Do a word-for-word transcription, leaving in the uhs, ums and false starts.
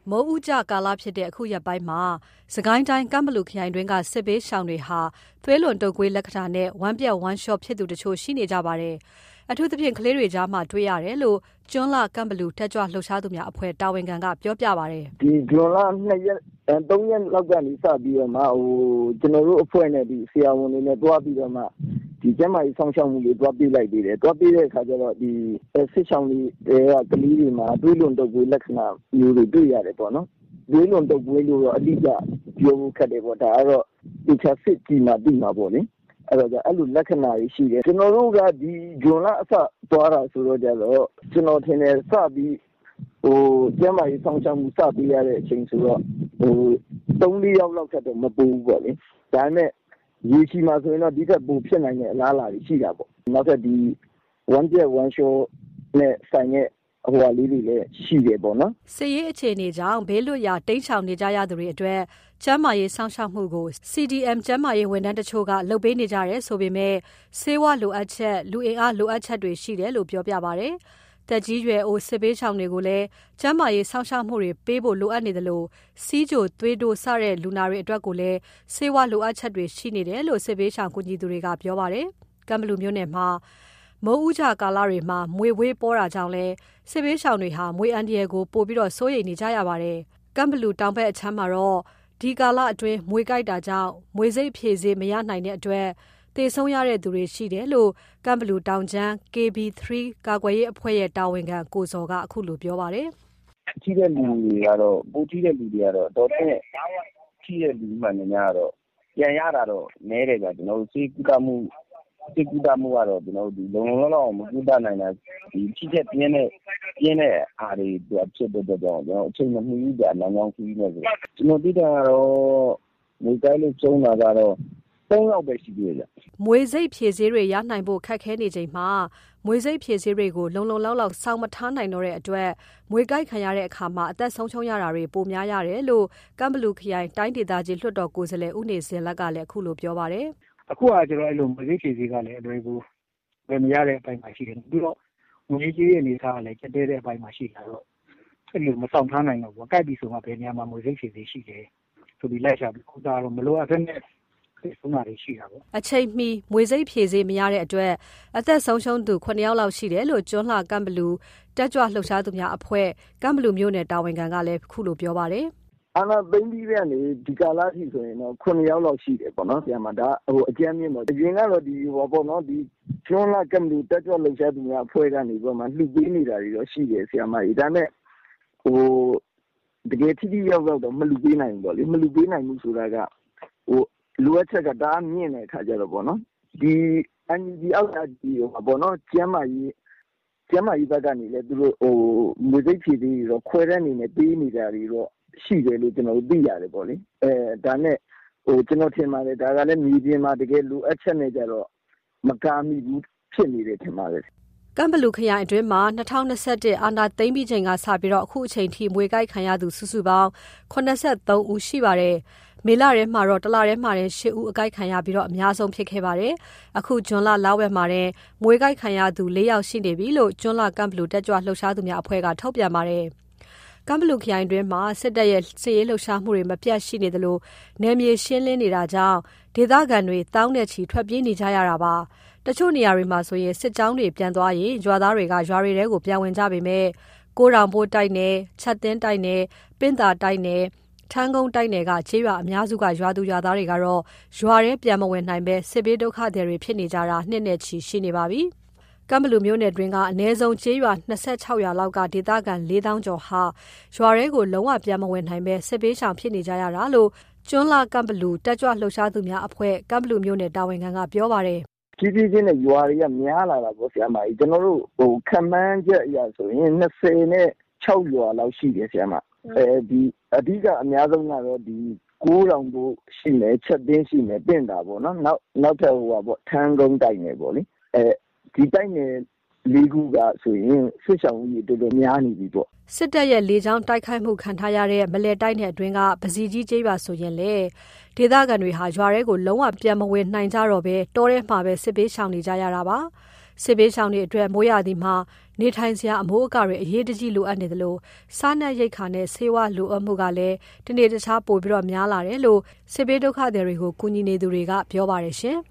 မိုးဥကြကာလဖြစ်တဲ့အခုရက်ပိုင်းမှာစကိုင်းတိုင်းကမ်းဘလူခရိုင်တွင်းကစစ်ဘေးရှောင်တွေဟာသွေးလွန်တုပ်ကွေးလက္ခဏာနဲ့ဝမ်းပြက်ဝမ်းလျှော့ဖြစ်သူတချို့ရှိနေကြပါတယ်။အထူးသဖြင့်ကလေးတွေကြားမှာတွေ့ရတယ်လို့ကျွန်းလကမ်းဘလူတက်ကြွလှုပ်ရှားသူများအဖွဲ့တာဝန်ခံကပြောပြပါတယ်။ဒီကျွန်းလနှစ်ရက်သုံးရက်လောက်ကနေစပြီးတော့မှဟိုကျွန်တော်တို့အဖွဲ့နဲ့ဒီဆရာဝန်တွေနဲ့တွားပြီးတော့မှဒီကျမကြီးဆောင်ရှောက်မှုတွေတွားပြလိုက်သေးတယ်တွားပြတဲ့အခါကျတော့ဒီစစ်ဆောင်တွေကကလေးတွေမှာတွေးလွန်တုပ်ကွေးလက္ခဏာမျိုးတွေတွေ့ရတယ်ပေါ့နော်တွေးလွန်တုပ်ကွေးလို့တော့အတိအကျပြောဖို့ခက်တယ်ပေါ့ဒါကတော့ဒီချက်စစ်ကြည့်မှသိမှာပေါ့လေအဲ့တော့အဲ့လိုလက္ခဏာတွေရှိတယ်ကျွန်တော်တို့ကဒီဂျွန်လအစသွားတာဆိုတော့ကြတော့ကျွန်တော်ထင်တယ်စပြီးဟိုကျမကြီးဆောင်ရှောက်မှုစပြီးရတဲ့အချိန်ဆိုတော့ဟိုသုံးလေးယောက်လောက်ထက်တော့မပိုဘူးပေါ့လေဒါပေမဲ့ရေချီမှာဆိုရင်တော့ဒီထက်ပိုဖြစ်နိုင်တဲ့အလားအလာတွေရှိတာပေါ့နောက်ထပ်ဒီone jet one show နဲ့ဆိုင်ရဲ့ဟိုဟာလေးတွေလည်းရှိတယ်ပေါ့နော်စစ်ရေးအခြေအနေကြောင့်ဘေးလွတ်ရာတိမ်းရှောင်နေကြရသူတွေအတွက်ကျန်းမာရေးစောင့်ရှောက်မှုကို C D M ကျန်းမာရေးဝန်ထမ်းတချို့ကလုပ်ပေးနေကြတယ်ဆိုပေမဲ့ဆေးဝါးလိုအပ်ချက်လူအင်အားလိုအပ်ချက်တွေရှိတယ်လို့ပြောပြပါတယ်တက်ကြီးရွယ်အိုစစ်ပေးချောင်တွေကိုလည်းကျန်းမာရေးစောင့်ရှောက်မှုတွေပေးဖို့လိုအပ်နေတယ်လို့စီးကြိုသွေးတိုးစတဲ့လူနာတွေအတွက်ကိုလည်းဆေးဝါးလိုအပ်ချက်တွေရှိနေတယ်လို့စစ်ပေးချောင်ကူညီသူတွေကပြောပါတယ်ကမ်းဘလူမျိုးနယ်မှာမိုးဥကြကာလတွေမှာမွေဝေးပေါ်တာကြောင့်လဲစစ်ပေးရှောင်တွေဟာမွေအန်ဒီယယ်ကိုပို့ပြီးတော့စိုးရိမ်နေကြရပါတယ်ကမ်းဘလူတောင်ဘက်အချမ်းမှာတော့ဒီကာလအတွင်းမွေကြိုက်တာကြောင့်မွေစိတ်ဖြည့်စေးမရနိုင်တဲ့အတွက်သေဆုံးရတဲ့သူတွေရှိတယ်လို့ကမ်ဘလူတောင်ချမ်း K B three ကာကွယ်ရေးအဖွဲ့ရဲ့တာဝန်ခံကိုစောကအခုလိုပြောပါတယ်။ကြီးတဲ့လူတွေကတော့ပိုကြီးတဲ့လူတွေကတော့တော့တဲ့ကြီးတဲ့လူမှန်များတော့ပြန်ရတာတော့နည်းတယ်ကကျွန်တော်တို့စေကူတာမှုစေကူတာမှုကတော့ကျွန်တော်တို့ဒီလုံလုံလောက်လောက်မကူတာနိုင်တာဒီကြီးတဲ့ပြင်းတဲ့ပြင်းတဲ့အားတွေဖြစ်တဲ့တော့ကျွန်တော်အချိန်မမီဘူးကြာလမ်းကြောင်းကြီးနေဆိုကျွန်တော်သိတာကတော့ငွေတိုင်းလို့ကျုံးတာကတော့သုံးယောက်ပဲရှိသေးတယ်။မွေစိတ်ဖြည့်ဆေးတွေရနိုင်ဖို့ခက်ခဲနေချိန်မှာမွေစိတ်ဖြည့်ဆေးတွေကိုလုံလုံလောက်လောက်စောင့်မထားနိုင်တော့တဲ့အတွက်မွေကြိုက်ခံရတဲ့အခါမှာအသက်ဆုံးရှုံးရတာတွေပိုများရတယ်လို့ကမ်ဘလူခရိုင်တိုင်းဒေသကြီးလွှတ်တော်ကိုယ်စားလှယ်ဦးနေစင်လက်ကလည်းအခုလိုပြောပါတယ်။အခုကကျွန်တော်အဲ့လိုမွေစိတ်ဖြည့်ဆေးကလည်းအလွယ်ကူပဲမရတဲ့အပိုင်းမှာရှိတယ်။ပြီးတော့ငွေကြီးရဲ့အနေအထားကလည်းကျတဲ့တဲ့အပိုင်းမှာရှိတာတော့အဲ့လိုမဆောင်ထားနိုင်တော့ဘူး။ကြိုက်ပြီဆိုမှဘယ်နေရာမှာမွေစိတ်ဖြည့်ဆေးရှိတယ်ဆိုပြီးလိုက်ရှာပြီးခုတာတော့မလိုအပ်တဲ့ဆုံးတာတွေရှိတာပေါ့အချိန်မီမွေစိတ်ဖြည့်စေးမရတဲ့အတွက်အသက်ဆုံးရှုံးသူခုနှစ်ယောက်လောက်ရှိတယ်လို့ကျွန်းလှကမ်ဘလူတက်ကြွလှုပ်ရှားသူများအဖွဲ့ကမ်ဘလူမျိုးနယ်တာဝန်ခံကလည်းခုလိုပြောပါတယ်အာနာသိမ့်ပြီးတဲ့နေဒီကာလထိဆိုရင်တော့ခုနှစ်ယောက်လောက်ရှိတယ်ပေါ့နော်ဆရာမဒါဟိုအကျဉ်းမြင့်ပေါ့အရင်ကတော့ဒီဟောပေါ့နော်ဒီကျွန်းလှကမ်ဘလူတက်ကြွလှုပ်ရှားသူများအဖွဲ့ကနေပြီးမှလှူပေးနေတာတွေတော့ရှိတယ်ဆရာမကြီးဒါပေမဲ့ဟိုတကယ်ထိထိရောက်ရောက်တော့မလှူပေးနိုင်ဘူးပေါ့လေမလှူပေးနိုင်ဘူးဆိုတာကဟိုလိုအပ်ချက်ကဒါမြင့်တဲ့အခါကျတော့ပေါ့နော်ဒီအန်ဂျီအောက်တာဒီဟိုပေါ့နော်ကျမ်းမာရေးကျမ်းမာရေးဘက်ကနေလည်းသူတို့ဟိုမွေစိတ်ဖြည့်ပြီးတော့ခွဲတဲ့အနေနဲ့ပေးနေတာတွေတော့ရှိတယ်လို့ကျွန်တော်တို့သိရတယ်ပေါ့လေအဲဒါနဲ့ဟိုကျွန်တော်ထင်ပါတယ်ဒါကလည်းမြေပြင်မှာတကယ်လိုအပ်ချက်နဲ့ကြတော့မကားမိဘူးဖြစ်နေတယ်ထင်ပါတယ်ကမ်ဘလူခရိုင်အတွင်းမှာ၂၀၂၁အာဏာသိမ်းပြီးချိန်ကစပြီးတော့အခုအချိန်ထိမွေကြိုက်ခံရသူစုစုပေါင်း၇၃ဦးရှိပါတယ်မေလထဲမှာတော့တလထဲမှာလည်း၈ဦးအကြိုက်ခံရပြီးတော့အများဆုံးဖြစ်ခဲ့ပါတယ်အခုဂျွန်လလောက်ဝက်မှာလည်းမွေကြိုက်ခံရသူ၄ယောက်ရှိနေပြီလို့ဂျွန်လကမ်ဘလူတက်ကြွလှုပ်ရှားသူများအဖွဲ့ကထုတ်ပြန်ပါတယ်ကမ်ဘလူခရိုင်တွင်းမှာစစ်တပ်ရဲ့စစ်ရေးလှုပ်ရှားမှုတွေမပြတ်ရှိနေသလိုနယ်မြေရှင်းလင်းနေတာကြောင့်ဒေသခံတွေတောင်းတဲ့ချီထွက်ပြေးနေကြရတာပါတချို့နေရာတွေမှာဆိုရင်စစ်ကြောင်းတွေပြန်သွားရင်ရွာသားတွေကရွာတွေထဲကိုပြန်ဝင်ကြပေမဲ့ကိုတောင်ပိုးတိုက်နယ်ချက်သင်းတိုက်နယ်ပင့်သာတိုက်နယ်ထန်းကုန်းတိုက်နယ်ကခြေရွာအများစုကရွာသူရွာသားတွေကတော့ရွာထဲပြန်မဝင်နိုင်ပဲစစ်ဘေးဒုက္ခသည်တွေဖြစ်နေကြတာနှစ်နဲ့ချီရှိနေပါပြီကမ်ဘလူမျိုးနယ်တွင်းကအနည်းဆုံးခြေရွာ၂၆ရွာလောက်ကဒေသခံ၄သောင်းကျော်ဟာရွာထဲကိုလုံးဝပြန်မဝင်နိုင်ပဲစစ်ဘေးရှောင်ဖြစ်နေကြရတာလို့ကျွန်းလာကမ်ဘလူတက်ကြွလှုပ်ရှားသူများအဖွဲ့ကမ်ဘလူမျိုးနယ်တာဝန်ခံကပြောပါတယ်ကြီးကြီးချင်းနဲ့ရွာတွေကများလာတာပေါ့ဆရာမကြီးကျွန်တော်တို့ဟိုခံမှန်းချက်အရဆိုရင်၂၀နဲ့၆ရွာလောက်ရှိတယ်ဆရာမအဲဒီအဓိကအများဆုံးကတော့ဒီကိုးတောင်ကိုရှိမယ်ချက်တင်းရှိမယ်ပင့်တာပေါ့နော်နောက်နောက်ထပ်ဟိုပါပေါ့ထန်းကုန်းတိုက်နယ်ပေါ့လေအဲဒီတိုက်နယ်လေးခုကဆိုရင်စစ်ဆောင်ကြီးတော်တော်များနေပြီပေါ့စစ်တပ်ရဲ့လေကြောင်းတိုက်ခိုက်မှုခံထားရတဲ့မလဲတိုက်နယ်အတွင်းကပစီကြီးကျေးရွာဆိုရင်လေဒေသခံတွေဟာရွာထဲကိုလုံးဝပြန်မဝင်နိုင်ကြတော့ပဲတောထဲမှာပဲစစ်ပေးရှောင်နေကြရတာပါစစ်ပေးရှောင်တွေအတွက်မိုးရသည်မှာနေထိုင်စရာအမိုးအကာတွေအရေးတကြီးလိုအပ်နေတယ်လို့စားနပ်ရိက္ခာနဲ့ဆေးဝါးလိုအပ်မှုကလည်းတနေ့တခြားပိုပြီးတော့များလာတယ်လို့စစ်ဘေးဒုက္ခသည်တွေကိုကူညီနေသူတွေကပြောပါတယ်ရှင်